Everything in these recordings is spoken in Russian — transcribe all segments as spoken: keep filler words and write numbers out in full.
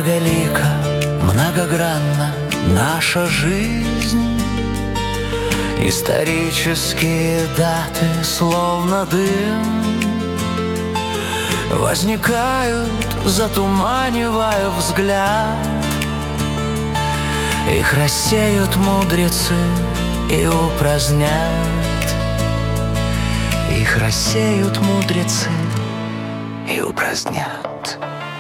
Многолика, многогранна наша жизнь. Исторические даты, словно дым, возникают, затуманивая взгляд. Их рассеют мудрецы и упразднят. Их рассеют мудрецы и упразднят.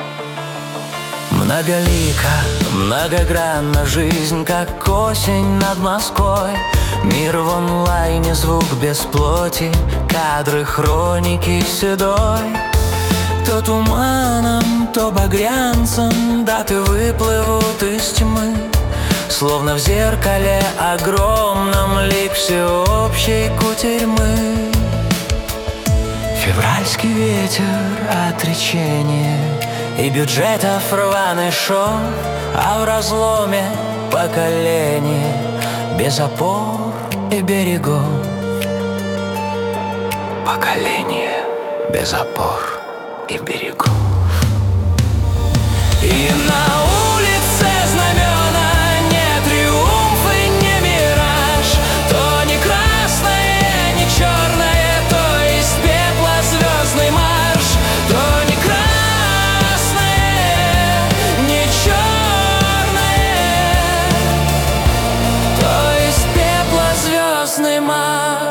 Многолика, многогранна жизнь, как осень над Москвой. Мир в онлайне, звук без плоти, кадры хроники седой. То туманом, то багрянцем даты выплывут из тьмы, словно в зеркале огромном лик всеобщей кутерьмы. Февральский ветер, отречение и бюджетов рваный шов, а в разломе поколение без опор и берегов. Поколение без опор и берегов. И на улице знамена, не триумф и не мираж, то не красное, не черное, то из пепла звездный марш, то не красное, не черное, то из пепла звездный марш.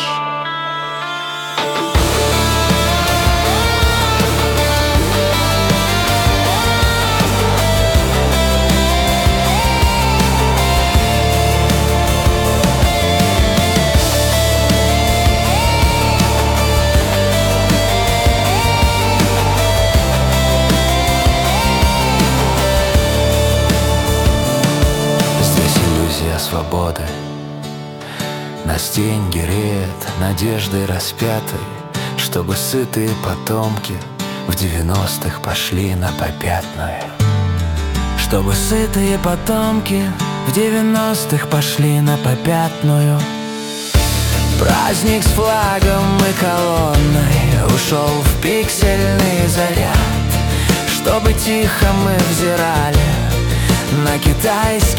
Свободы. Нас деньги реет надеждой распятой, чтобы сытые потомки в девяностых пошли на попятную. Чтобы сытые потомки в девяностых пошли на попятную. Праздник с флагом и колонной ушел в пиксельный заряд, чтобы тихо мы взирали на китайский